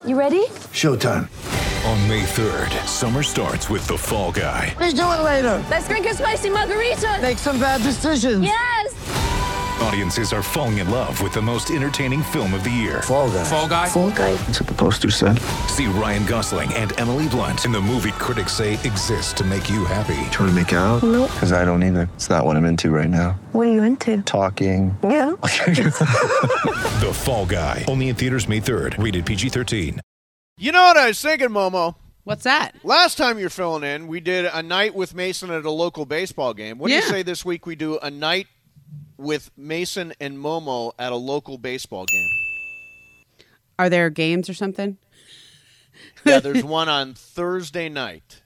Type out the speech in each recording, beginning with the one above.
You ready? Showtime. On May 3rd, summer starts with The Fall Guy. Let's do it later. Let's drink a spicy margarita. Make some bad decisions. Yes. Audiences are falling in love with the most entertaining film of the year. Fall Guy. Fall Guy? Fall guy. That's what the poster said. See Ryan Gosling and Emily Blunt in the movie critics say exists to make you happy. Trying to make it out? Nope. Because I don't either. It's not what I'm into right now. What are you into? Talking. Yeah. The Fall Guy. Only in theaters May 3rd. Rated PG-13. You know what I was thinking, Momo? What's that? Last time you're filling in, we did a night with Mason at a local baseball game. What do you say this week we do a night with Mason and Momo at a local baseball game? Are there games or something? Yeah, there's one on Thursday night.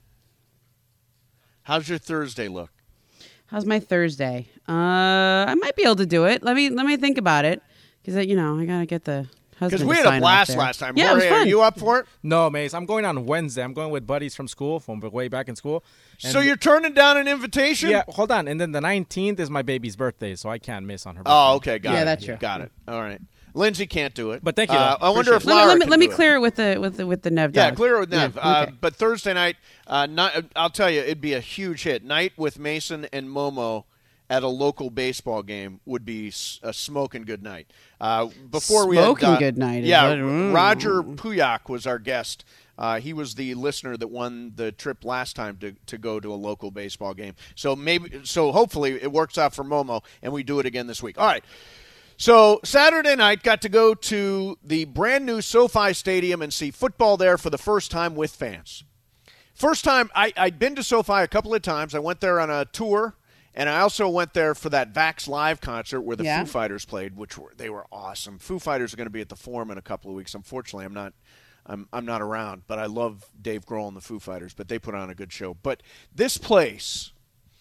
How's your Thursday look? How's my Thursday? I might be able to do it. Let me think about it, because I gotta get the husband. Because we to had a sign blast off there. last time. Yeah, it was Jorge, fun. are you up for it? No, Mace. I'm going on Wednesday. I'm going with buddies from school, from way back in school. And So you're turning down an invitation? Yeah, hold on. And then the 19th is my baby's birthday, so I can't miss on her birthday. Oh, okay, got it. Yeah, that's true. Got it. All right. Lindsay can't do it. But thank you, though. I wonder if Appreciate Laura Let me can do clear it with the Nev Yeah, dog. clear it with Nev. Yeah, okay. But Thursday night, I'll tell you, it'd be a huge hit. Night with Mason and Momo at a local baseball game would be a smoking good night. Before we Smoking had, good night, is Yeah, that- Roger Puyak was our guest. He was the listener that won the trip last time to go to a local baseball game. So hopefully it works out for Momo, and we do it again this week. All right. So Saturday night, got to go to the brand new SoFi Stadium and see football there for the first time with fans. First time, I'd been to SoFi a couple of times. I went there on a tour, and I also went there for that Vax Live concert where the Foo Fighters played, they were awesome. Foo Fighters are going to be at the Forum in a couple of weeks. Unfortunately, I'm not around, but I love Dave Grohl and the Foo Fighters, but they put on a good show. But this place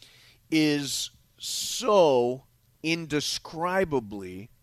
is so indescribably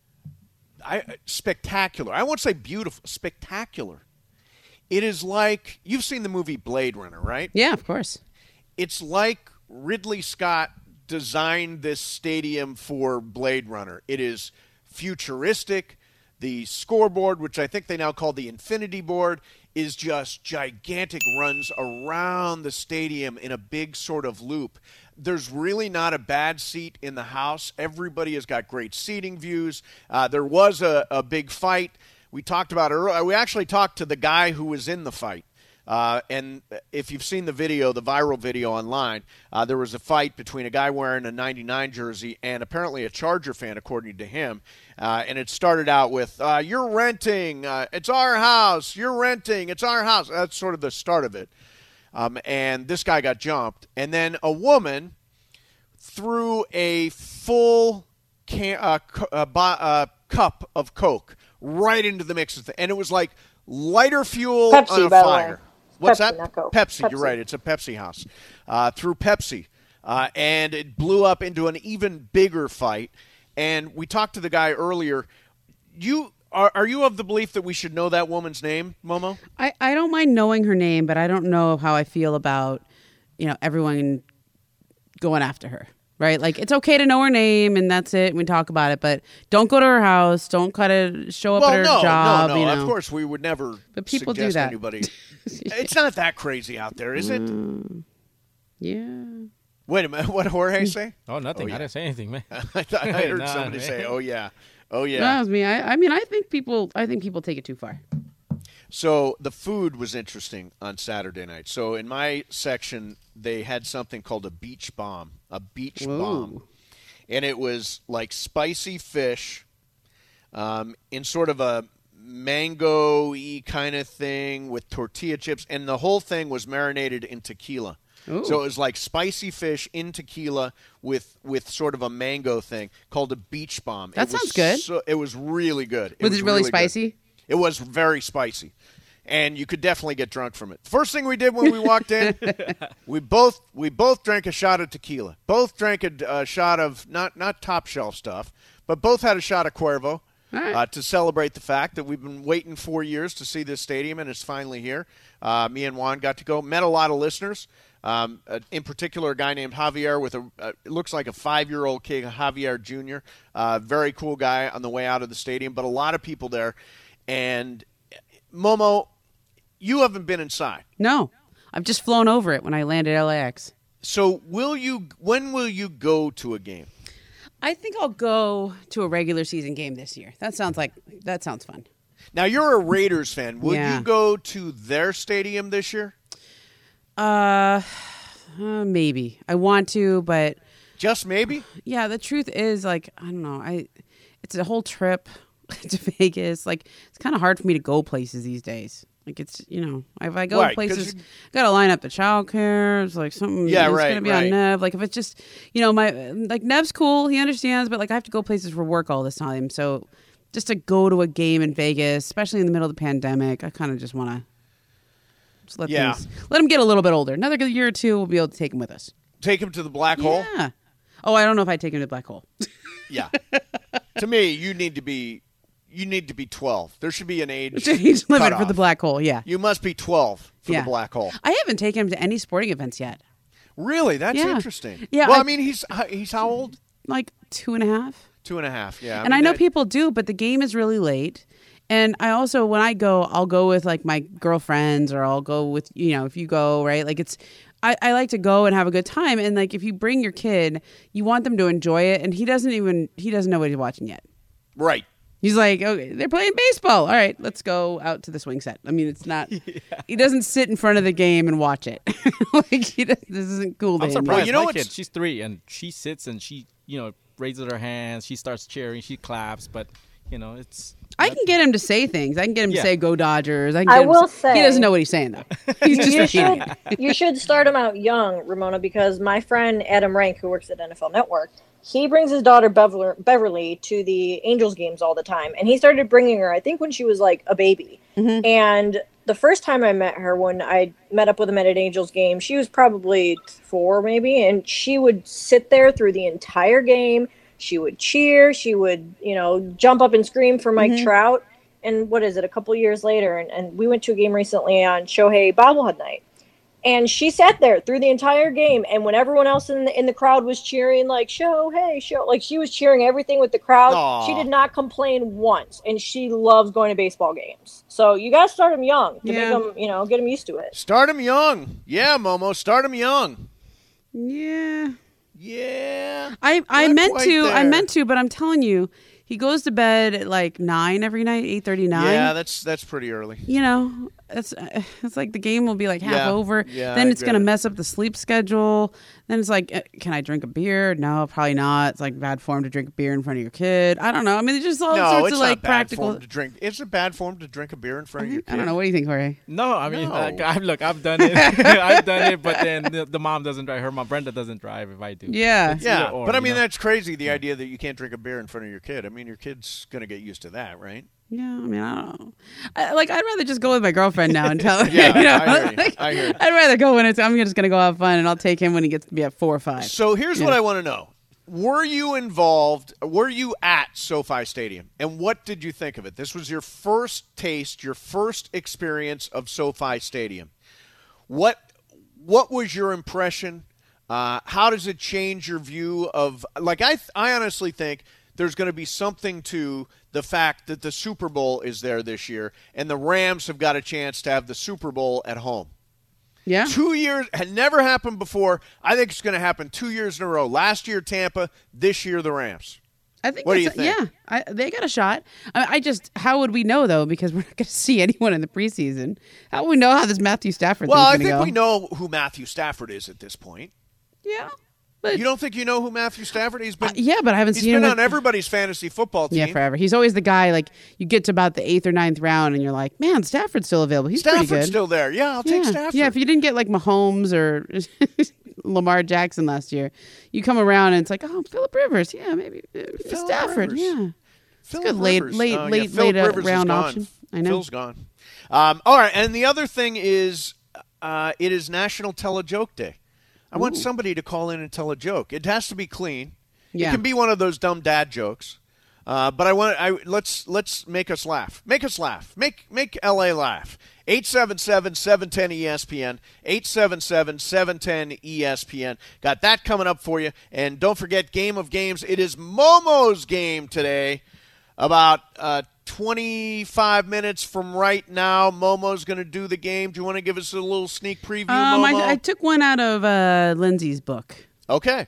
spectacular. I won't say beautiful, spectacular. It is like, you've seen the movie Blade Runner, right? Yeah, of course. It's like Ridley Scott designed this stadium for Blade Runner. It is futuristic. The scoreboard, which I think they now call the Infinity Board, is just gigantic, runs around the stadium in a big sort of loop. There's really not a bad seat in the house. Everybody has got great seating views. There was a big fight. We talked about it earlier. We actually talked to the guy who was in the fight. And if you've seen the video, the viral video online, there was a fight between a guy wearing a 99 jersey and apparently a Charger fan, according to him. And it started out with, you're renting, it's our house, you're renting, it's our house. That's sort of the start of it. And this guy got jumped. And then a woman threw a full cup of Coke right into the mix. And it was like lighter fuel Pepsi, on a by the fire. way. What's Pepsi, that? not Coke. Pepsi, you're Pepsi. right. It's a Pepsi house. Through Pepsi. And it blew up into an even bigger fight. And we talked to the guy earlier. Are you of the belief that we should know that woman's name, Momo? I don't mind knowing her name, but I don't know how I feel about, everyone going after her. Right? Like, it's okay to know her name, and that's it. And we talk about it, but don't go to her house. Don't show up at her job. No. Of course, we would never But people do suggest that. anybody. It's not that crazy out there, is it? Yeah. Wait a minute. What did Jorge say? Oh, nothing. Oh, yeah. I didn't say anything, man. I thought I heard Nah, somebody man. say, "Oh yeah, oh yeah." That was me. I think people take it too far. So the food was interesting on Saturday night. So in my section, they had something called a beach bomb. And it was like spicy fish in sort of a mango-y kind of thing with tortilla chips. And the whole thing was marinated in tequila. Ooh. So it was like spicy fish in tequila with sort of a mango thing called a beach bomb. That sounds good. It was really good. Was it really good. spicy? It was very spicy. And you could definitely get drunk from it. First thing we did when we walked in, we both drank a shot of tequila. Both drank a shot of not top shelf stuff, but both had a shot of Cuervo to celebrate the fact that we've been waiting 4 years to see this stadium, and it's finally here. Me and Juan got to go. Met a lot of listeners. In particular, a guy named Javier with it looks like a 5-year-old kid, Javier Jr. Very cool guy on the way out of the stadium, but a lot of people there. And Momo, you haven't been inside. No, I've just flown over it when I landed at LAX. So when will you go to a game? I think I'll go to a regular season game this year. That sounds fun. Now, you're a Raiders fan. Will Yeah. you go to their stadium this year? Maybe. I want to, but Just maybe? yeah, the truth is, like, I don't know. It's a whole trip to Vegas. Like, it's kind of hard for me to go places these days. Like, it's, if I go Right, 'cause places, got to line up the childcare. It's like something. Yeah, it's right, gonna be right. on Nev. Like, if it's just, Nev's cool. He understands, but like, I have to go places for work all this time. So, just to go to a game in Vegas, especially in the middle of the pandemic, I kind of just want to let them get a little bit older. Another year or two, we'll be able to take them with us. Take him to the black hole? Yeah. Oh, I don't know if I'd take him to the black hole. Yeah. To me, you need to be 12. There should be an age Age limit cutoff. for the black hole. Yeah. You must be 12 for Yeah. the black hole. I haven't taken him to any sporting events yet. Really? That's Yeah. interesting. Yeah, Well, I- I mean, he's how old? Like 2.5. 2.5. Yeah. And I know people do, but the game is really late. And I also, when I go, I'll go with like my girlfriends, or I'll go with, if you go, right? Like I like to go and have a good time. And like, if you bring your kid, you want them to enjoy it. And he doesn't know what he's watching yet. Right. He's like, okay, they're playing baseball. All right, let's go out to the swing set. I mean, it's not, he doesn't sit in front of the game and watch it. Like, this isn't cool to I'm him. surprised. you know My what's- kid, she's 3, and she sits and she, raises her hands. She starts cheering. She claps. But, it's... I can get him to say things. I can get him to Yeah. say "Go Dodgers." I can I get him will to he say- doesn't know what he's saying though. He's just you repeating should it. you should start him out young, Ramona, because my friend Adam Rank, who works at NFL Network, he brings his daughter Beverly to the Angels games all the time, and he started bringing her, I think, when she was like a baby. Mm-hmm. And the first time I met her, when I met up with him at an Angels game, she was probably 4 maybe, and she would sit there through the entire game. She would cheer. She would, jump up and scream for Mike Trout. And what is it, a couple years later, and we went to a game recently on Shohei bobblehead night. And she sat there through the entire game, and when everyone else in the crowd was cheering, like, Shohei, like, she was cheering everything with the crowd. Aw. She did not complain once, and she loves going to baseball games. So you got to start them young to Yeah. make them, get them used to it. Start him young. Yeah, Momo. Start him young. Yeah, Yeah. I Not meant quite to. I there. meant to, but I'm telling you, he goes to bed at like 9 every night, 8:39. Yeah, that's pretty early. It's like the game will be like half Yeah. over. Yeah, Then I it's get gonna it. mess up the sleep schedule. Then it's like, can I drink a beer? No, probably not. It's like bad form to drink a beer in front of your kid. I don't know. I mean, there's just all No, sorts it's of not like bad practical. form to drink. Is it bad form to drink a beer in front of your kid? I don't know. What do you think, Jorge? No, I mean, No. I've done it. I've done it, but then the mom doesn't drive. Her mom, Brenda, doesn't drive if I do. Yeah. It's Yeah, either or, but I you mean, know? that's crazy, the idea that you can't drink a beer in front of your kid. I mean, your kid's going to get used to that, right? Yeah, I mean, I don't know. I'd rather just go with my girlfriend now and tell her. Yeah, you know, I hear you. like, I hear you. I'd rather go when I'm just gonna go have fun, and I'll take him when he gets to be at 4 or 5. So here's what I want to know. Were you involved, were you at SoFi Stadium, and what did you think of it? This was your first taste, your first experience of SoFi Stadium. What was your impression? How does it change your view of, like, I honestly think there's going to be something to the fact that the Super Bowl is there this year, and the Rams have got a chance to have the Super Bowl at home. Yeah. 2 years had never happened before. I think it's going to happen 2 years in a row. Last year, Tampa. This year, the Rams. I think. What do it's- you think? Yeah, they got a shot. I just, how would we know though? Because we're not going to see anyone in the preseason. How would we know how this Matthew Stafford Well, I thing's think going to we go? know who Matthew Stafford is at this point. Yeah, but You don't think you know who Matthew Stafford is? He's been, yeah, but I haven't he's seen been him on everybody's fantasy football team. Yeah, forever. He's always the guy. Like you get to about the 8th or 9th round, and you're like, man, Stafford's still available. He's pretty Stafford's good. still there. Yeah, I'll take yeah. Stafford. Yeah, if you didn't get like Mahomes or Lamar Jackson last year, you come around and it's like, oh, Phillip Rivers. Yeah, maybe Stafford. Rivers. Yeah. Phillip good. Late Rivers. Oh, yeah, late Phillip Rivers is round gone. option. I know. Phil's gone. All right, and the other thing is, it is National Tell a Joke Day. I want somebody to call in and tell a joke. It has to be clean. Yeah. It can be one of those dumb dad jokes. But let's make us laugh. Make us laugh. Make LA laugh. 877-710-ESPN. 877-710-ESPN. Got that coming up for you. And don't forget, Game of Games. It is Momo's game today. About 25 minutes from right now, Momo's going to do the game. Do you want to give us a little sneak preview, Momo? I took one out of Lindsay's book. Okay.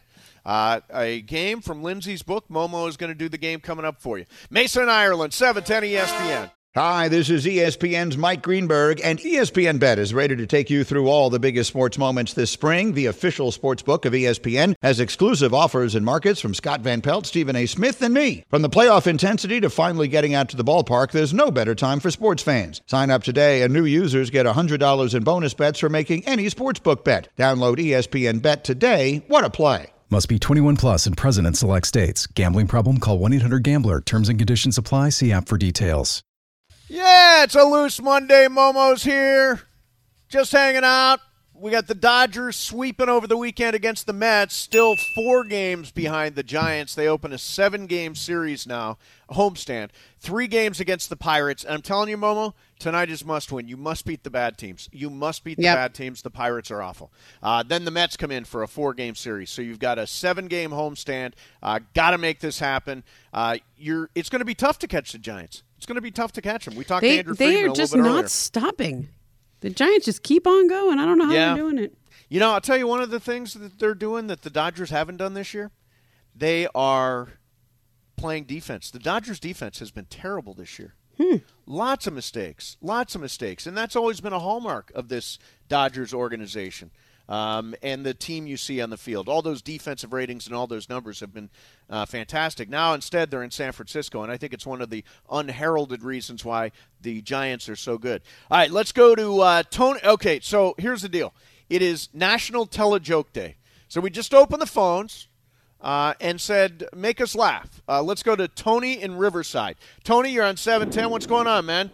A game from Lindsay's book. Momo is going to do the game coming up for you. Mason, Ireland, 710 ESPN. Hi, this is ESPN's Mike Greenberg, and ESPN Bet is ready to take you through all the biggest sports moments this spring. The official sports book of ESPN has exclusive offers and markets from Scott Van Pelt, Stephen A. Smith, and me. From the playoff intensity to finally getting out to the ballpark, there's no better time for sports fans. Sign up today, and new users get $100 in bonus bets for making any sportsbook bet. Download ESPN Bet today. What a play. Must be 21 plus and present in select states. Gambling problem? Call 1-800-GAMBLER. Terms and conditions apply. See app for details. Yeah, it's a loose Monday. Momo's here. Just hanging out. We got the Dodgers sweeping over the weekend against the Mets. Still 4 games behind the Giants. They open a 7-game series now, a homestand. 3 games against the Pirates. And I'm telling you, Momo, tonight is must win. You must beat the bad teams. You must beat the bad teams. The Pirates are awful. Then the Mets come in for a 4-game series. So you've got a 7-game homestand. Got to make this happen. It's going to be tough to catch the Giants. It's going to be tough to catch them. We talked to Andrew Friedman a little bit earlier. They are just not stopping. The Giants just keep on going. I don't know how they're doing it. You know, I'll tell you one of the things that they're doing that the Dodgers haven't done this year. They are playing defense. The Dodgers' defense has been terrible this year. Lots of mistakes. And that's always been a hallmark of this Dodgers organization. And the team you see on the field. All those defensive ratings and all those numbers have been fantastic. Now, instead, they're in San Francisco, and I think it's one of the unheralded reasons why the Giants are so good. All right, let's go to Tony. Okay, so here's the deal. It is National Tele-Joke Day. So we just opened the phones and said, make us laugh. Let's go to Tony in Riverside. Tony, you're on 710. What's going on, man?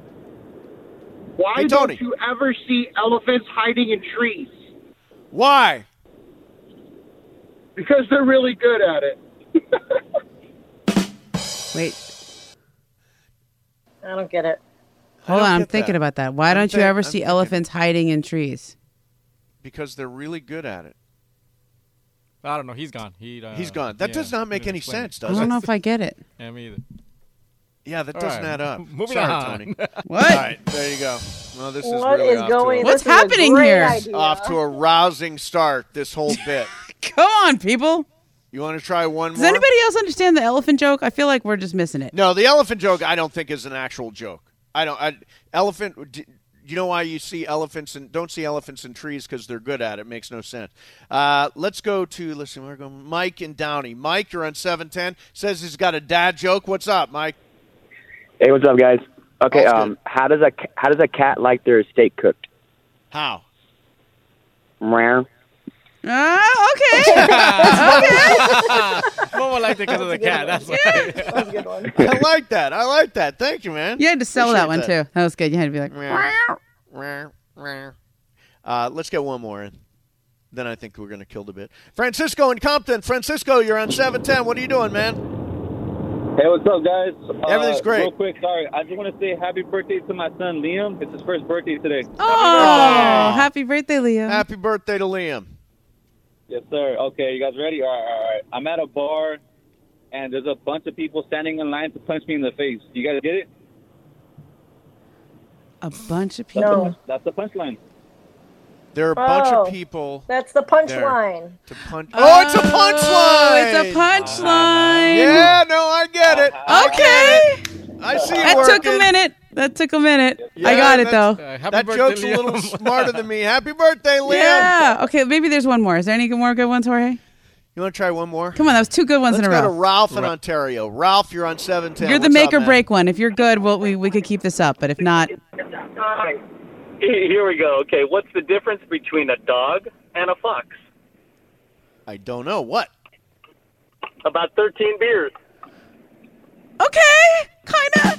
Why don't you ever see elephants hiding in trees? Why? Because they're really good at it. Wait. I don't get it. Hold on, I'm thinking about that. Why don't you ever see elephants hiding in trees? Because they're really good at it. I don't know. He's gone. He's gone. That does not make any sense, does it? I don't know if I get it. Yeah, me either. Yeah, that doesn't add up. Moving Sorry, on. Tony. What? All right, there you go. Well, this What is really is off going? to What's this is a happening great here? idea. off to a rousing start, this whole bit. Come on, people. You want to try one Does more? anybody else understand the elephant joke? I feel like we're just missing it. No, the elephant joke I don't think is an actual joke. Elephant. You know why you see elephants and don't see elephants in trees? Because they're good at it. Makes no sense. Let's go to we're going Mike in Downey. Mike, you're on 710. Says he's got a dad joke. What's up, Mike? Hey, what's up, guys? Okay, Good. how does a cat like their steak cooked? How? Meow. Okay. Momo liked it because of the cat. That's why. That's a good one. I like that. Thank you, man. You had to sell that one, Appreciate too. That was good. You had to be like, Let's get one more in. Then I think we're going to kill the bit. Francisco in Compton. Francisco, you're on 710. What are you doing, man? Hey, what's up, guys? Everything's great. Real quick, sorry. I just want to say happy birthday to my son, Liam. It's his first birthday today. oh, happy birthday, Leo. Happy birthday to Liam. Yes, sir. Okay, you guys ready? All right. I'm at a bar, and there's a bunch of people standing in line to punch me in the face. You guys get it? A bunch of people. That's the punchline. There are a bunch of people. That's the punchline. To punch. Oh, it's a punchline. It's a punchline. Yeah, no, I get it. Okay. I see it That working. took a minute. Yeah, I got it, though. That joke's a little smarter than me. Happy birthday, Liam. Yeah. Okay, maybe there's one more. Is there any more good ones, Jorge? You want to try one more? Come on, that was 2 good ones Let's in a row. go to Ralph in Ontario. Ralph, you're on 710. You're the What's make up, or man? break one. If you're good, we could keep this up. But if not, Here we go. Okay, what's the difference between a dog and a fox? I don't know. What? About 13 beers. okay, kind of.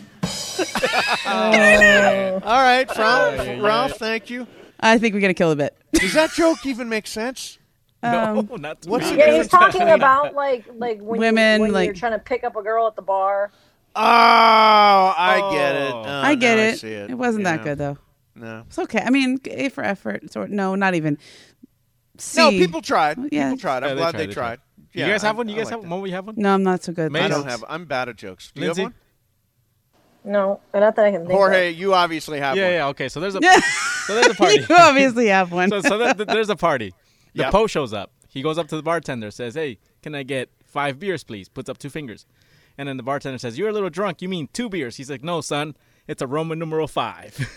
All right, Ralph, thank you. I think we're gonna kill a bit. Does that joke even make sense? No, not to What's me. the Yeah, he's difference talking about like when Women, when like- you're trying to pick up a girl at the bar. Oh, I get it. Oh, I get now it. I see it. Wasn't that Yeah. good though. No. It's okay. I mean, A for effort. No, not even. C. No, people tried. Yeah. People tried. I'm Yeah, glad they they tried. tried. You Yeah, guys have I- one? You I guys like have that. one? Momo, you have one? No, I'm not so good. I don't have. I'm bad at jokes. Do you have Lindsay? one? No, not that I can think Jorge, of. you obviously have one. Yeah. Okay. So there's a party. You obviously have one. So there's a party. The Yep. Po shows up. He goes up to the bartender, says, "Hey, can I get 5 beers, please?" Puts up 2 fingers. And then the bartender says, "You're a little drunk. You mean 2 beers?" He's like, "No, son. It's a Roman numeral 5."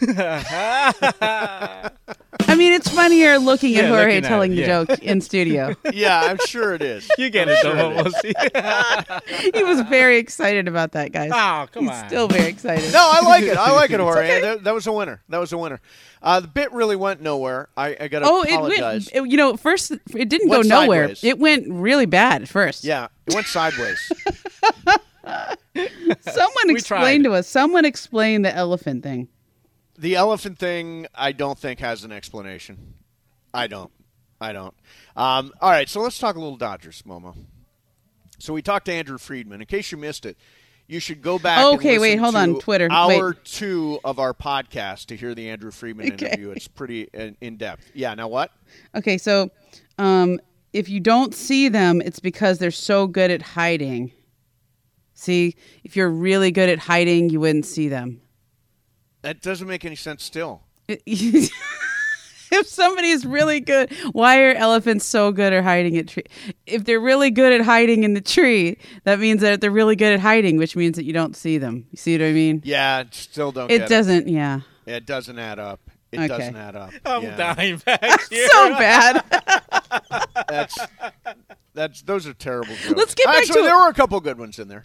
I mean, it's funnier looking at Yeah, Jorge looking at telling it, the yeah. joke in studio. Yeah, I'm sure it is. You get I'm it, sure though. it is. He was very excited about that, guys. Oh, come He's on. still very excited. No, I like it. I like it, Jorge. That was a winner. That was a winner. The bit really went nowhere. I got to apologize. It went. First, it didn't Went go nowhere. sideways. It went really bad at first. Yeah, it went sideways. Someone We explained tried. to us. Someone explained the elephant thing. The elephant thing, I don't think has an explanation. I don't. All right, so let's talk a little Dodgers, Momo. So we talked to Andrew Friedman. In case you missed it, you should go back. Okay, and wait, listen hold on, to Twitter. Hour Wait. 2 of our podcast to hear the Andrew Friedman Okay. interview. It's pretty in depth. Yeah. Now what? Okay, so if you don't see them, it's because they're so good at hiding. See, if you're really good at hiding, you wouldn't see them. That doesn't make any sense. Still. If somebody is really good, why are elephants so good at hiding at tree? If they're really good at hiding in the tree, that means that they're really good at hiding, which means that you don't see them. You see what I mean? Yeah. Still don't. It get doesn't. Yeah. It doesn't add up. It Okay. doesn't add up. I'm Yeah. dying back here. So bad. That's those are terrible jokes. Let's get back Actually, to there were a couple good ones in there.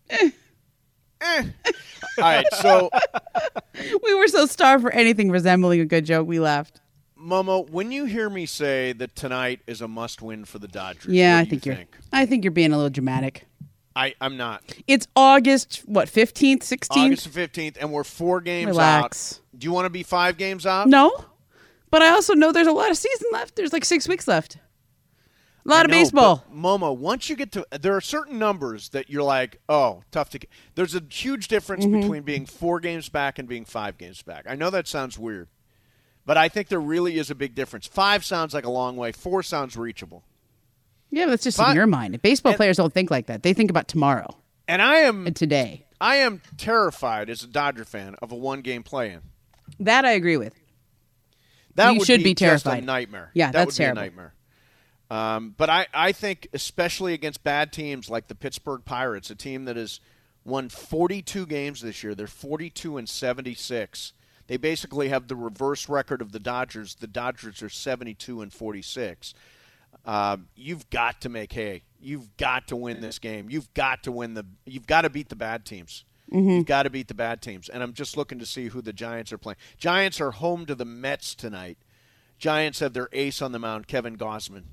All right, so We were so starved for anything resembling a good joke, we laughed. Momo, when you hear me say that tonight is a must-win for the Dodgers, Yeah, what I do you think I think you're being a little dramatic. I'm not. It's August 15th, 16th. August 15th, and we're 4 games Relax. out. Do you want to be 5 games out? No, but I also know there's a lot of season left. There's like 6 weeks left. A lot of I know, baseball. but, Momo, once you get to, there are certain numbers that you're like, oh, tough to get. There's a huge difference Mm-hmm. between being 4 games back and being 5 games back. I know that sounds weird, but I think there really is a big difference. 5 sounds like a long way. 4 sounds reachable. Yeah, but that's just Fine. in your mind. Baseball players don't think like that. They think about tomorrow And I am and today. I am terrified as a Dodger fan of a 1-game play-in. That I agree with. That You would should be just terrified. a nightmare. Yeah, that that's would terrible. be a nightmare. But I think especially against bad teams like the Pittsburgh Pirates, a team that has won 42 games this year. They're 42-76. They basically have the reverse record of the Dodgers. The Dodgers are 72-46. You've got to make hay. You've got to win this game. You've got to You've got to beat the bad teams. Mm-hmm. You've got to beat the bad teams. And I'm just looking to see who the Giants are playing. Giants are home to the Mets tonight. Giants have their ace on the mound, Kevin Gausman.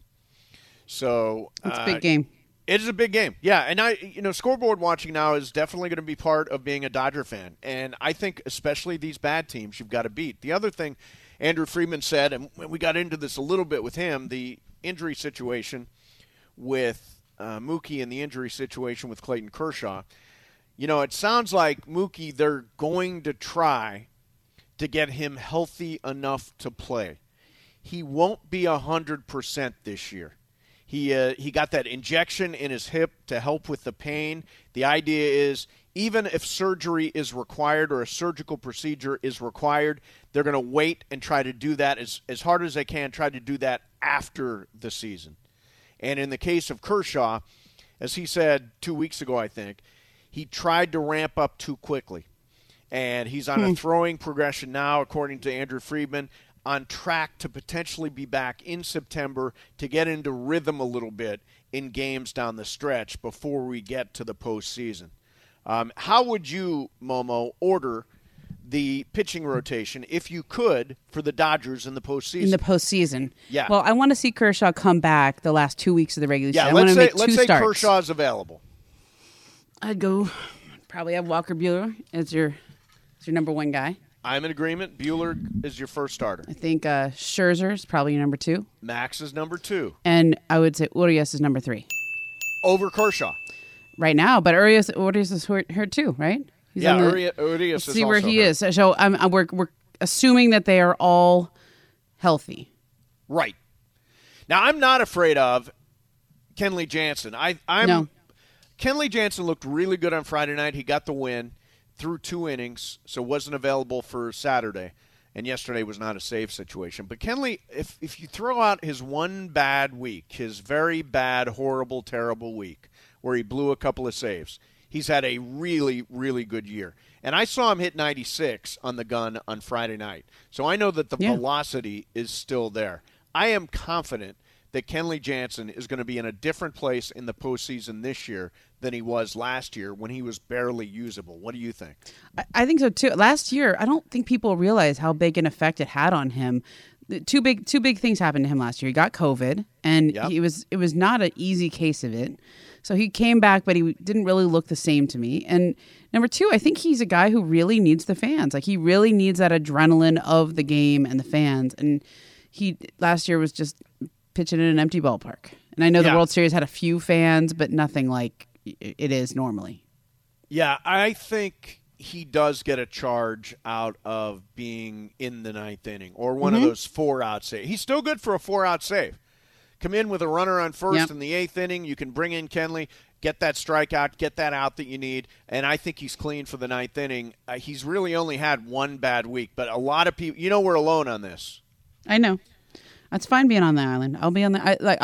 So It's a big game. It is a big game. Yeah, and scoreboard watching now is definitely going to be part of being a Dodger fan. And I think especially these bad teams you've got to beat. The other thing Andrew Friedman said, and we got into this a little bit with him, the injury situation with Mookie and the injury situation with Clayton Kershaw. It sounds like Mookie, they're going to try to get him healthy enough to play. He won't be 100% this year. He got that injection in his hip to help with the pain. The idea is even if surgery is required or a surgical procedure is required, they're going to wait and try to do that as hard as they can, try to do that after the season. And in the case of Kershaw, as he said 2 weeks ago, I think, he tried to ramp up too quickly. And he's on a throwing progression now, according to Andrew Friedman, on track to potentially be back in September to get into rhythm a little bit in games down the stretch before we get to the postseason. How would you, Momo, order the pitching rotation, if you could, for the Dodgers in the postseason? In the postseason. Yeah. Well, I want to see Kershaw come back the last 2 weeks of the regular season. Yeah, I want to make let's two say starts. Kershaw's available. I'd go probably have Walker Buehler as your number 1 guy. I'm in agreement. Buehler is your first starter. I think Scherzer is probably your number 2. Max is number 2. And I would say Urias is number 3. Over Kershaw. Right now, but Urias is hurt too, right? He's Yeah, on the- Urias we'll is see where also he hurt. is. So we're assuming that they are all healthy. Right. Now, I'm not afraid of Kenley Jansen. No. Kenley Jansen looked really good on Friday night. He got the win. threw 2 innings, so wasn't available for Saturday. And yesterday was not a save situation. But Kenley, if you throw out his one bad week, his very bad, horrible, terrible week, where he blew a couple of saves, he's had a really, really good year. And I saw him hit 96 on the gun on Friday night. So I know that the velocity is still there. I am confident that Kenley Jansen is going to be in a different place in the postseason this year than he was last year when he was barely usable. What do you think? I think so too. Last year, I don't think people realize how big an effect it had on him. Two big things happened to him last year. He got COVID, and it was not an easy case of it. So he came back, but he didn't really look the same to me. And number 2, I think he's a guy who really needs the fans. Like, he really needs that adrenaline of the game and the fans. And he last year was just pitching in an empty ballpark. And I know the World Series had a few fans, but nothing like it is normally. Yeah, I think he does get a charge out of being in the 9th inning or one of those 4-out saves. He's still good for a 4-out save. Come in with a runner on first in the 8th inning. You can bring in Kenley, get that strikeout, get that out that you need, and I think he's clean for the 9th inning. He's really only had one bad week, but a lot of people, we're alone on this. I know. That's fine being on the island. I'll be on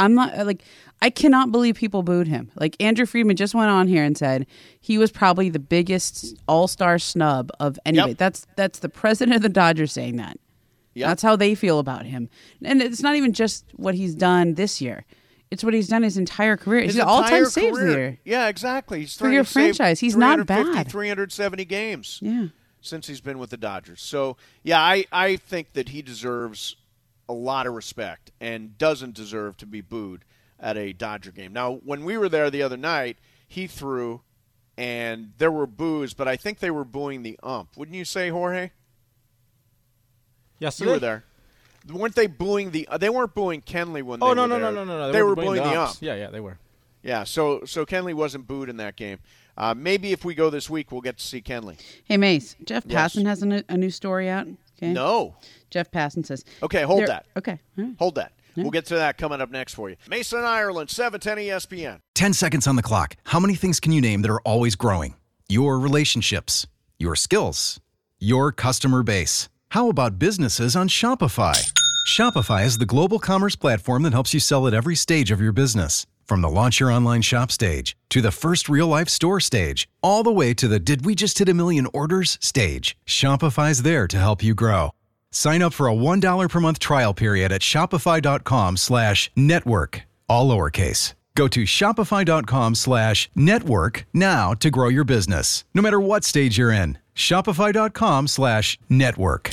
the I cannot believe people booed him. Like, Andrew Friedman just went on here and said he was probably the biggest all-star snub of anybody. That's the president of the Dodgers saying that. Yep. That's how they feel about him. And it's not even just what he's done this year. It's what he's done his entire career. He's an all-time saves leader. Yeah, exactly. He's for your franchise. He's not bad. 370 games since he's been with the Dodgers. So, yeah, I think that he deserves a lot of respect and doesn't deserve to be booed at a Dodger game. Now, when we were there the other night, he threw, and there were boos, but I think they were booing the ump. Wouldn't you say, Jorge? Yes, you were there. Weren't they booing they weren't booing Kenley when they were there. No. They were booing the ump. Yeah, they were. Yeah, so Kenley wasn't booed in that game. Maybe if we go this week, we'll get to see Kenley. Hey, Mace, Jeff Passan has a new story out. Okay? No. Jeff Passan says. Okay, hold that. Okay. Right. Hold that. Yeah. We'll get to that coming up next for you. Mason, Ireland, 710 ESPN. 10 seconds on the clock. How many things can you name that are always growing? Your relationships, your skills, your customer base. How about businesses on Shopify? Shopify is the global commerce platform that helps you sell at every stage of your business. From the launch your online shop stage to the first real-life store stage, all the way to the did we just hit a million orders stage. Shopify's there to help you grow. Sign up for a $1 per month trial period at shopify.com/network, all lowercase. Go to shopify.com/network now to grow your business, no matter what stage you're in. Shopify.com/network.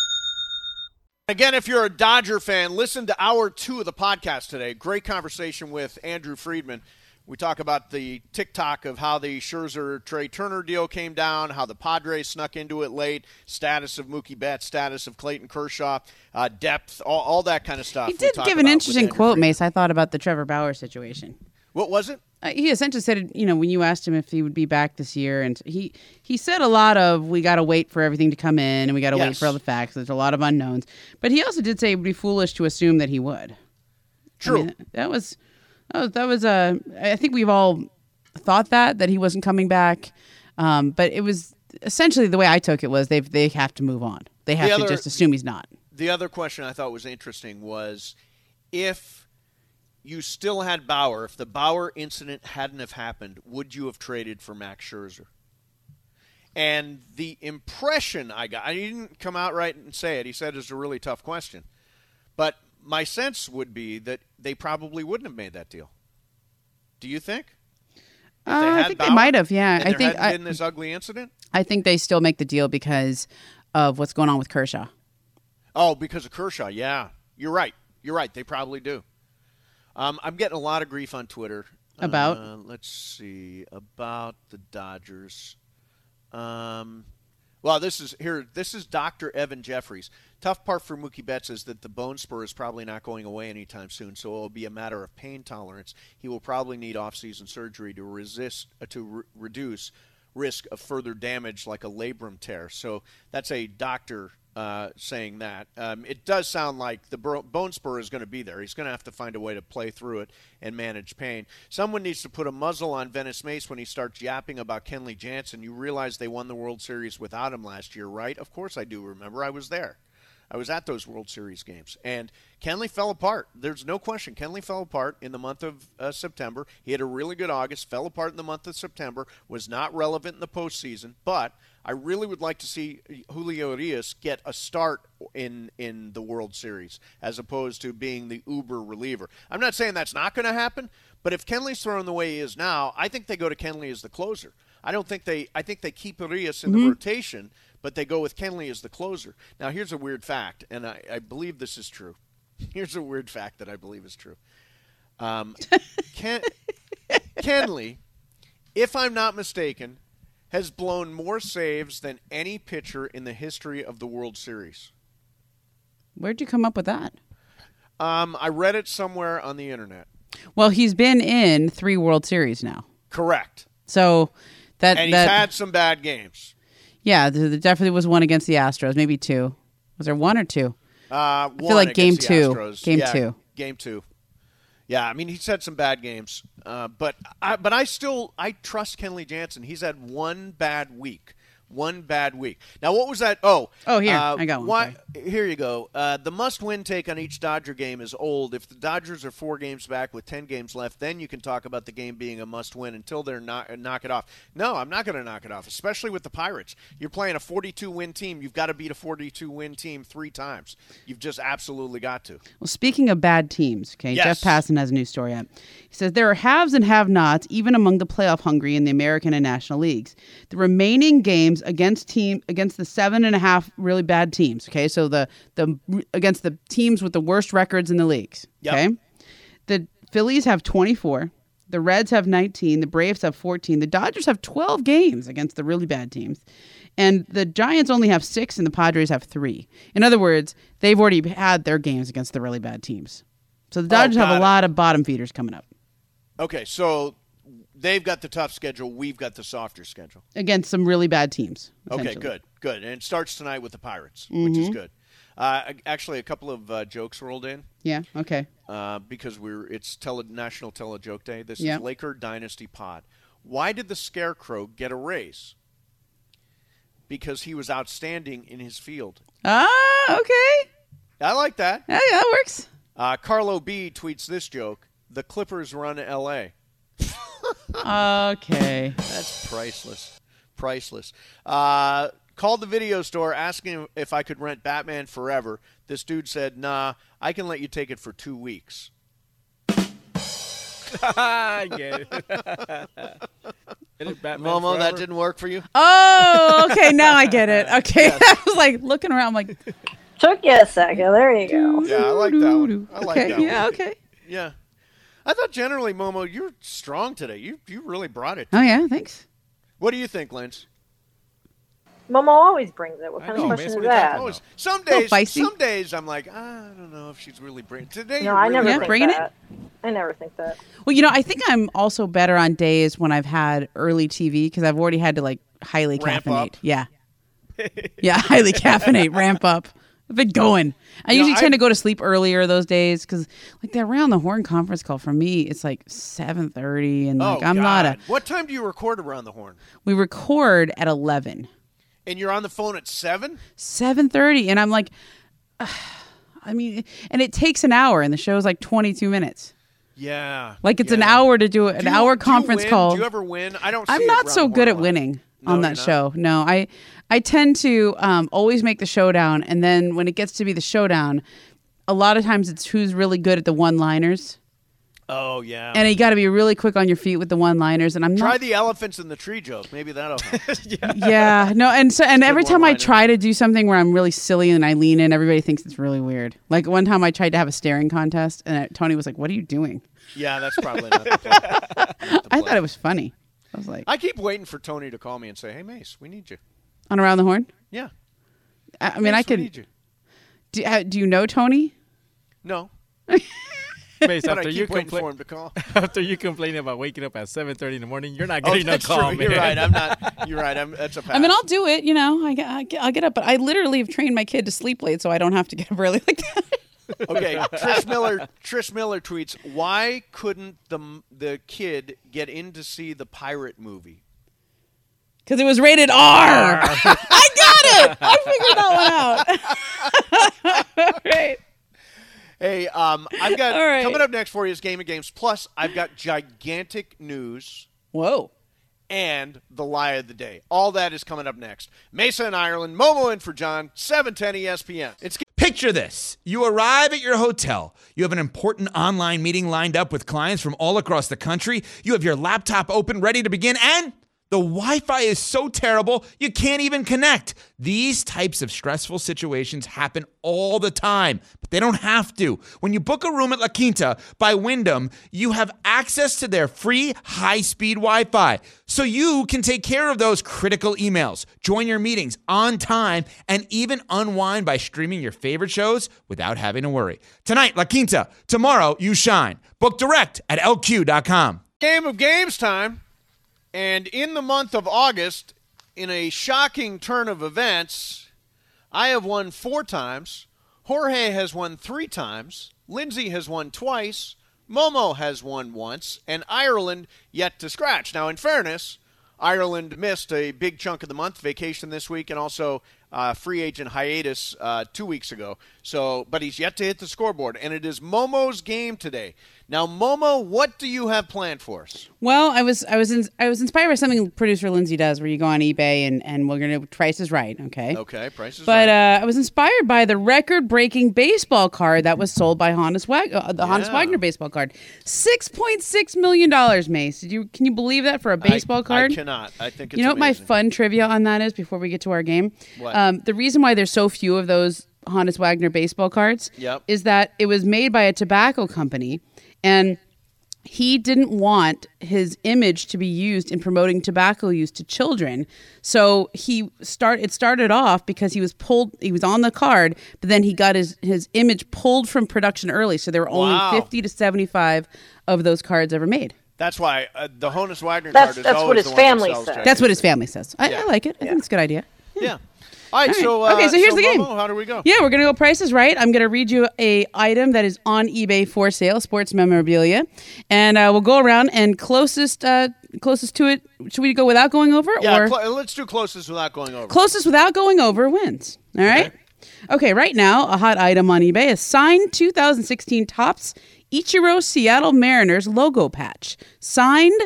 Again, if you're a Dodger fan, listen to hour 2 of the podcast today. Great conversation with Andrew Friedman. We talk about the TikTok of how the Scherzer-Trey Turner deal came down, how the Padres snuck into it late, status of Mookie Betts, status of Clayton Kershaw, depth, all that kind of stuff. He did give an interesting quote, Mace, I thought, about the Trevor Bauer situation. What was it? He essentially said, when you asked him if he would be back this year, and he said a lot of, we got to wait for everything to come in, and we got to wait for all the facts. There's a lot of unknowns. But he also did say it would be foolish to assume that he would. True. I mean, that was I think we've all thought that he wasn't coming back. But it was essentially the way I took it was they have to move on. They have to just assume he's not. The other question I thought was interesting was if you still had Bauer, if the Bauer incident hadn't have happened, would you have traded for Max Scherzer? And the impression I got, he didn't come out right and say it. He said it's a really tough question. But my sense would be that they probably wouldn't have made that deal. Do you think? I think Bauer, they might have, yeah. I think hadn't been this ugly incident? I think they still make the deal because of what's going on with Kershaw. Oh, because of Kershaw, yeah. You're right. They probably do. I'm getting a lot of grief on Twitter. About? Let's see. About the Dodgers. Well, this is Dr. Evan Jeffries. Tough part for Mookie Betts is that the bone spur is probably not going away anytime soon, so it will be a matter of pain tolerance. He will probably need off-season surgery to reduce risk of further damage like a labrum tear. So that's a Dr. saying that. It does sound like the bone spur is going to be there. He's going to have to find a way to play through it and manage pain. Someone needs to put a muzzle on Venice Mace when he starts yapping about Kenley Jansen. You realize they won the World Series without him last year, right? Of course I do remember. I was there. I was at those World Series games. And Kenley fell apart. There's no question. Kenley fell apart in the month of September. He had a really good August, fell apart in the month of September, was not relevant in the postseason. But I really would like to see Julio Urias get a start in the World Series as opposed to being the uber reliever. I'm not saying that's not going to happen, but if Kenley's thrown the way he is now, I think they go to Kenley as the closer. I think they keep Urias in the rotation, but they go with Kenley as the closer. Now, here's a weird fact, and I believe this is true. Here's a weird fact that I believe is true. Kenley, if I'm not mistaken, has blown more saves than any pitcher in the history of the World Series. Where'd you come up with that? I read it somewhere on the internet. Well, he's been in 3 World Series now. Correct. So and he's had some bad games. Yeah, there definitely was one against the Astros, maybe 2. Was there 1 or 2? I feel like game 2. Game 2. Game 2. Yeah, I mean, he's had some bad games, but I trust Kenley Jansen. He's had one bad week. Now, what was that? Oh, here. I got one. Here you go. The must-win take on each Dodger game is old. If the Dodgers are 4 games back with 10 games left, then you can talk about the game being a must-win until they're knock it off. No, I'm not going to knock it off, especially with the Pirates. You're playing a 42-win team. You've got to beat a 42-win team 3 times. You've just absolutely got to. Well, speaking of bad teams, okay, yes. Jeff Passan has a new story up. He says there are haves and have-nots even among the playoff hungry in the American and National Leagues. The remaining games against the 7.5 really bad teams. Okay, so the against the teams with the worst records in the leagues. Yep. Okay, the Phillies have 24, the Reds have 19, the Braves have 14, the Dodgers have 12 games against the really bad teams, and the Giants only have 6, and the Padres have 3. In other words, they've already had their games against the really bad teams. So the Dodgers have a lot of bottom feeders coming up. Okay, so they've got the tough schedule. We've got the softer schedule. Against some really bad teams. Okay, good. And it starts tonight with the Pirates, which is good. Actually, a couple of jokes rolled in. Yeah, okay. Because it's National Tele-Joke Day. This is Laker Dynasty Pod. Why did the Scarecrow get a raise? Because he was outstanding in his field. Ah, okay. I like that. Yeah, that works. Carlo B tweets this joke. The Clippers run L.A. Okay. That's priceless. Called the video store asking if I could rent Batman Forever. This dude said, nah, I can let you take it for 2 weeks. I get it. Momo, that didn't work for you? Oh, okay. Now I get it. Okay. Yes. I was like looking around. I'm like, took you a second. There you go. Yeah, I like that one. I like that one. Yeah, okay. Yeah. I thought generally, Momo, you're strong today. You really brought it. Oh, yeah. Thanks. What do you think, Lynch? Momo always brings it. What kind of question is that? Some days I'm like, I don't know if she's really bringing it. Today, no, I never really think that. I never think that. Well, I think I'm also better on days when I've had early TV because I've already had to highly ramp caffeinate. Up. Yeah. Yeah, highly caffeinate, ramp up. I've been going. I usually tend to go to sleep earlier those days because the Around the Horn conference call for me, it's 7:30 and I'm not a. What time do you record Around the Horn? We record at 11. And you're on the phone at 7? 7:30, and I'm like, and it takes an hour, and the show's 22 minutes. Yeah. It's an hour to do an hour conference call. Do you ever win? I'm not so good at winning on that show. No, I tend to always make the showdown, and then when it gets to be the showdown, a lot of times it's who's really good at the one-liners. Oh, yeah. And you got to be really quick on your feet with the one-liners. And Try the elephants in the tree joke. Maybe that'll help. Yeah. No, and every time I try to do something where I'm really silly and I lean in, everybody thinks it's really weird. One time I tried to have a staring contest, and Tony was like, "What are you doing?" Yeah, that's probably not the play. I thought it was funny. I was like, I keep waiting for Tony to call me and say, "Hey, Mace, we need you." On Around the Horn? Yeah. I mean, Mace, I could. Do you know Tony? No. Mace, But I after keep you waiting for complain, him to call. After you complaining about waking up at 7:30 in the morning, you're not Oh, getting a that's call, true. man. You're right. I'm not. You're right. That's a pass. I mean, I'll do it. I'll get up, but I literally have trained my kid to sleep late, so I don't have to get up early like that. Okay, Trish Miller tweets, why couldn't the kid get in to see the pirate movie? Because it was rated R. I got it. I figured that one out. Right. Hey, I've got All right. coming up next for you is Game of Games. Plus, I've got gigantic news. Whoa. And the lie of the day. All that is coming up next. Mesa in Ireland, Momo in for John, 710 ESPN. Picture this. You arrive at your hotel. You have an important online meeting lined up with clients from all across the country. You have your laptop open, ready to begin, and the Wi-Fi is so terrible, you can't even connect. These types of stressful situations happen all the time, but they don't have to. When you book a room at La Quinta by Wyndham, you have access to their free high-speed Wi-Fi, so you can take care of those critical emails, join your meetings on time, and even unwind by streaming your favorite shows without having to worry. Tonight, La Quinta. Tomorrow, you shine. Book direct at LQ.com. Game of Games time. And in the month of August, in a shocking turn of events, I have won 4 times. Jorge has won 3 times. Lindsay has won twice. Momo has won once. And Ireland yet to scratch. Now, in fairness, Ireland missed a big chunk of the month, vacation this week, and also free agent hiatus 2 weeks ago. But he's yet to hit the scoreboard, and it is Momo's game today. Now, Momo, what do you have planned for us? Well, I was inspired by something producer Lindsay does, where you go on eBay and we're gonna Price is Right, okay? Okay, Price is But Right. I was inspired by the record-breaking baseball card that was sold by Honus Wagner baseball card, $6.6 million. Mace, can you believe that for a baseball card? I cannot. I think it's You know what my amazing. fun trivia on that is before we get to our game? What? The reason why there's so few of those Honus Wagner baseball cards Yep. is that it was made by a tobacco company, and he didn't want his image to be used in promoting tobacco use to children. So it started off because he was on the card, but then he got his image pulled from production early. So there were only Wow. 50 to 75 of those cards ever made. That's why the Honus Wagner That's- card is that's always what his the one that family sells says. Jack That's what Daniels. his family says. I like it. I think it's a good idea. Yeah. All right, so Okay, so here's the game. Momo, how do we go? Yeah, we're going to go Price is Right. I'm going to read you a item that is on eBay for sale, sports memorabilia. And we'll go around and closest to it. Should we go without going over? Yeah, or let's do closest without going over. closest without going over wins. All right? Okay, right now, a hot item on eBay is signed 2016 Topps Ichiro Seattle Mariners logo patch. Signed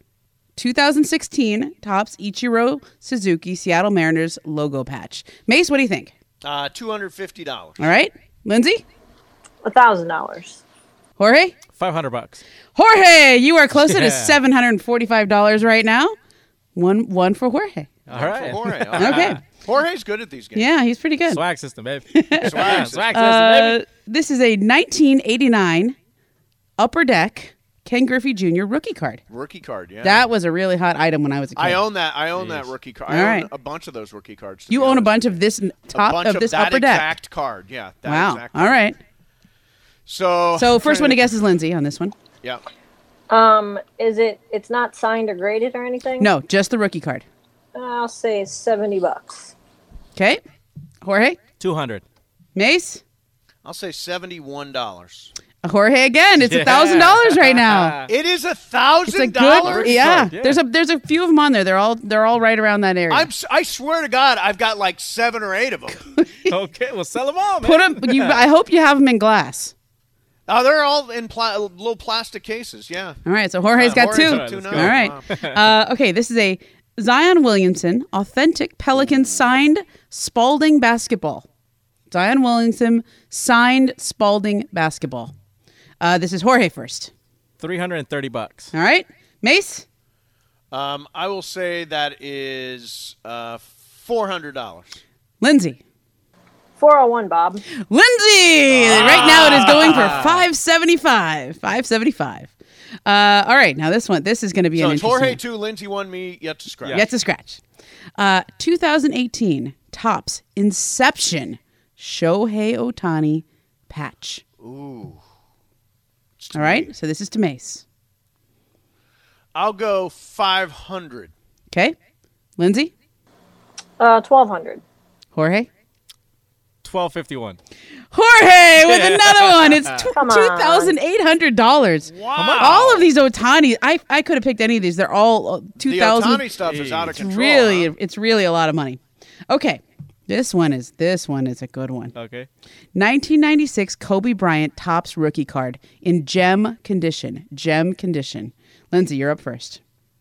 2016 Topps Ichiro Suzuki Seattle Mariners logo patch. Mace, what do you think? $250. All right. Lindsay? $1,000. Jorge? $500. Jorge, you are closer to Yeah. $745 right now. One for Jorge. All right. Jorge. Okay. Jorge's good at these games. Yeah, he's pretty good. Swag system, baby. Swag Swag system. system, baby. This is a 1989 Upper Deck Ken Griffey Jr. rookie card. Rookie card, yeah. That was a really hot item when I was a kid. I own that. I own that rookie card. All I own right. a bunch of those rookie cards. You own a bunch of this top of this that Upper Deck. exact card. Yeah. That Wow. exact All card. right. So first one to guess is Lindsay on this one. Yeah. It's not signed or graded or anything? No, just the rookie card. I'll say $70. Okay. Jorge? 200. Mace? I'll say $71. Jorge again. It's $1,000 right now. It is It's a good, $1,000. yeah. There's a few of them on there. They're all right around that area. I swear to God, I've got like 7 or 8 of them. Okay, well, sell them all, man. Put them. I hope you have them in glass. Oh, they're all in little plastic cases. Yeah. All right. So Jorge's got Jorge's two. got two now. All right. Okay. This is a Zion Williamson authentic Pelican signed Spalding basketball. Zion Williamson signed Spalding basketball. This is Jorge first. $330. All right. Mace? I will say that is $400. Lindsay? 401, Bob. Lindsay! Right now it is going for $575. $575. All right. Now this is going to be So an it's interesting Jorge 2, Lindsay 1, me yet to scratch. Yet to scratch. 2018 Topps Inception Shohei Ohtani patch. Ooh. All right. So this is to Mace. I'll go 500. Okay. Lindsay? 1,200. Jorge? 1251. Jorge with another one. It's Come on. $2,800. Wow. All of these Ohtani, I could have picked any of these. They're all The 2,000. Ohtani stuff is out of control. It's really a lot of money. Okay. This one is a good one. Okay. 1996 Kobe Bryant Topps rookie card in gem condition. Gem condition. Lindsay, you're up first.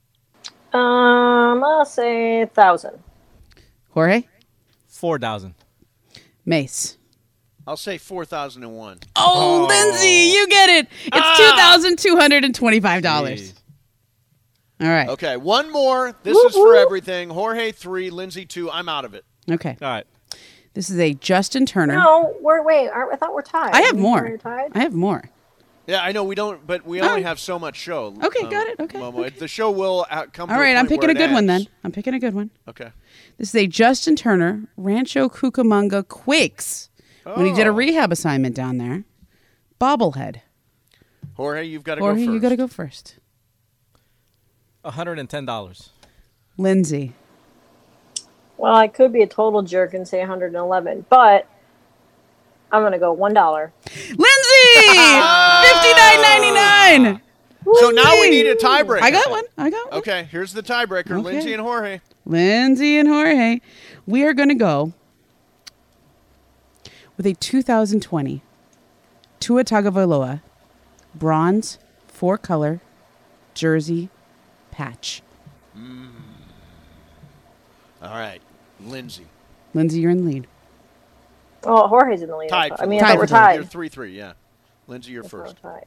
I'll say 1,000. Jorge? 4,000. Mace? I'll say 4,001. Oh, Lindsay, you get it. It's $2,225. All right. Okay, one more. This is for everything. Jorge 3, Lindsay 2. I'm out of it. Okay. All right. This is a Justin Turner. No, I thought we're tied. I have We're more. tied? I have more. Yeah, I know we don't, but we only have so much show. Okay, got it. Okay. Momo. The show will come to All a right, I'm point picking a where it good one then. ends. I'm picking a good one. Okay. This is a Justin Turner Rancho Cucamonga Quakes when he did a rehab assignment down there. Bobblehead. Jorge, you've got to go first. Jorge, you got to go first. $110. Lindsay. Well, I could be a total jerk and say 111, but I'm going to go $1. Lindsay! $59.99. So now we need a tiebreaker. I got one. Okay, here's the tiebreaker. Okay. Lindsay and Jorge. Lindsay and Jorge. We are going to go with a 2020 Tua Tagovailoa bronze 4-color jersey patch. All right, Lindsay. Lindsay, you're in the lead. Oh, Jorge's in the lead. Tied. I thought we're tied. tied. You're 3-3, yeah. Lindsay, you're first. Tied.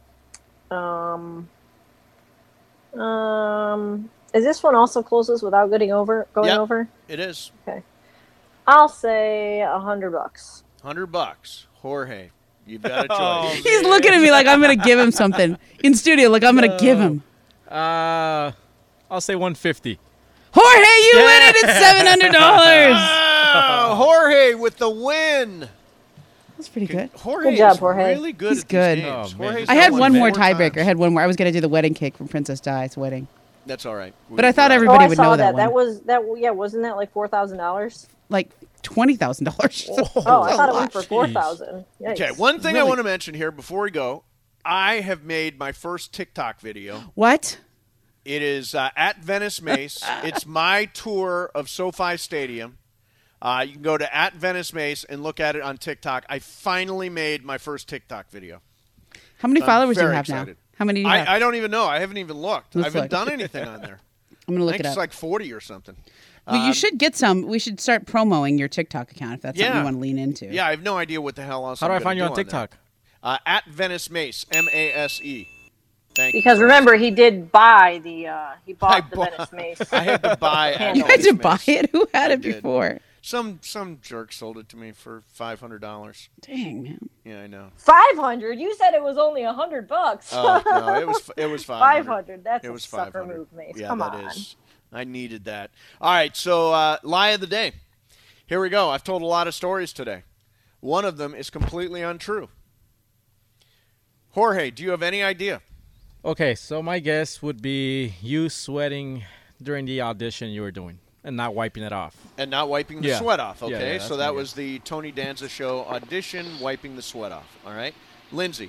Is this one also closes without going over? It is. Okay. I'll say $100. $100. Jorge, you've got a choice. He's looking at me like I'm going to give him something. In studio, like I'm going to give him. I'll say 150. Jorge, you win it. It's $700. Oh, Jorge with the win. That's pretty good. Jorge Good job, is Jorge. really good He's at good. these games. Jorge's I had won one more 4 tiebreaker. I times. had one more. I was going to do the wedding cake from Princess Di's wedding. That's all right. But I thought everybody would know that one. That was that. Yeah, wasn't that like $4,000? Like $20,000. Oh, I thought it went for $4,000. Okay, one thing I want to mention here before we go. I have made my first TikTok video. What? It is at Venice Mace. It's my tour of SoFi Stadium. You can go to at Venice Mace and look at it on TikTok. I finally made my first TikTok video. How many I'm followers do you very have excited. now? How many do you have? I don't even know. I haven't even looked. Let's I haven't look. done anything on there. I'm going to look I think it it's up. like 40 or something. Well, you should get some. We should start promoting your TikTok account if that's something you want to lean into. Yeah, I have no idea what the hell else How do I'm I find you gonna on do TikTok? that. At Venice Mace, M-A-S-E. Thank you. Because remember, he did buy the. He bought the bought- Venice Mace. I had to buy. at You had Venice to buy Mace. it? Who had I it did. before? Some jerk sold it to me for $500. Dang, man. Yeah, I know. 500. You said it was only $100. Oh no, it was 500. 500. That's it a was sucker 500. move, Mace. Yeah, Come that on. is. I needed that. All right, so lie of the day. Here we go. I've told a lot of stories today. One of them is completely untrue. Jorge, do you have any idea? Okay, so my guess would be you sweating during the audition you were doing and not wiping it off. And not wiping the Yeah. sweat off, Yeah, okay? yeah, that's So my that guess. was the Tony Danza show audition, wiping the sweat off, all right? Lindsay.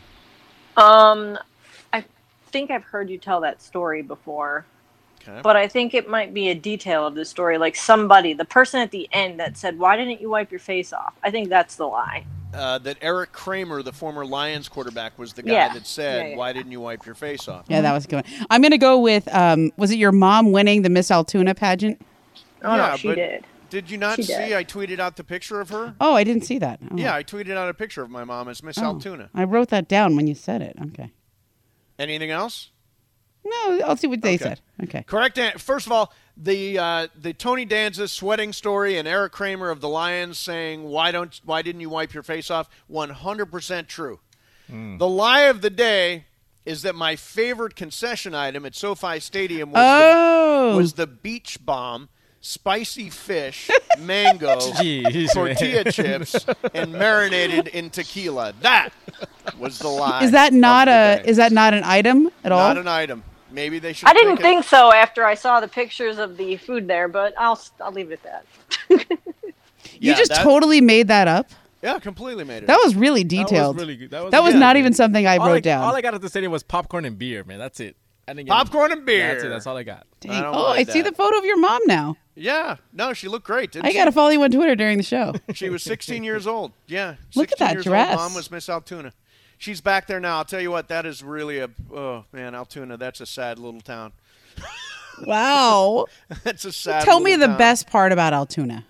I think I've heard you tell that story before. Okay. But I think it might be a detail of the story, like somebody, the person at the end that said, "Why didn't you wipe your face off?" I think that's the lie. That Eric Kramer, the former Lions quarterback, was the guy Yeah. that said, Yeah. why didn't you wipe your face off? Yeah, that was a good one. I'm going to go with, was it your mom winning the Miss Altoona pageant? Oh, Yeah, no, she but did. Did you not She see? did. I tweeted out the picture of her. Oh, I didn't see that. Oh. Yeah, I tweeted out a picture of my mom as Miss Oh. Altoona. I wrote that down when you said it. Okay. Anything else? No, I'll see what they said. Okay. Correct. First of all, the Tony Danza sweating story and Eric Kramer of the Lions saying why didn't you wipe your face off? 100% true. The lie of the day is that my favorite concession item at SoFi Stadium was the Beach Bomb, spicy fish, mango, Jeez, tortilla man. chips, and marinated in tequila. That was the line. Is that not an item at all? Not an item. Maybe they should. I didn't think so after I saw the pictures of the food there, but I'll leave it at that. You just totally made that up? Yeah, completely made it. That was really detailed. That was really good. That was not even something I wrote down. All I got at the stadium was popcorn and beer, man. That's it. I didn't get Popcorn and beer. That's it. That's all I got. Dang. I see the photo of your mom now. Yeah. No, she looked great. Didn't I got to follow you on Twitter during the show. She was 16 years old. Yeah. Look at that 16 years dress. old. Mom was Miss Altoona. She's back there now. I'll tell you what, that is really Altoona, that's a sad little town. Wow. That's a sad Tell me little the town. best part about Altoona.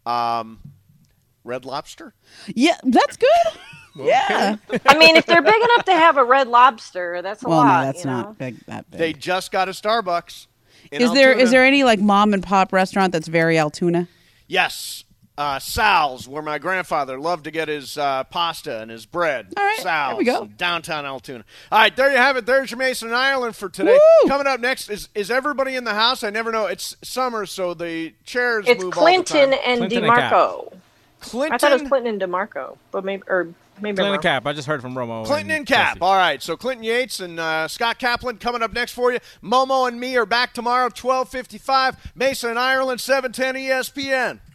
Red Lobster? Yeah, that's good. Yeah. I mean, if they're big enough to have a Red Lobster, that's a lot. Well, no, that's you know? not big. That big. They just got a Starbucks. In Is Altoona. there any like mom and pop restaurant that's very Altoona? Yes. Sal's, where my grandfather loved to get his pasta and his bread. All right, Sal's, there we go. in downtown Altoona. All right, there you have it. There's your Mason Ireland for today. Woo! Coming up next, is everybody in the house? I never know. It's summer, so the chairs It's move Clinton all the time. and Clinton DeMarco. Clinton? I thought it was Clinton and DeMarco, but maybe I'm Clinton wrong. and Cap. I just heard from Romo. Clinton and Cap. All right, so Clinton Yates and Scott Kaplan coming up next for you. Momo and me are back tomorrow, 12:55. Mason and Ireland, 710 ESPN.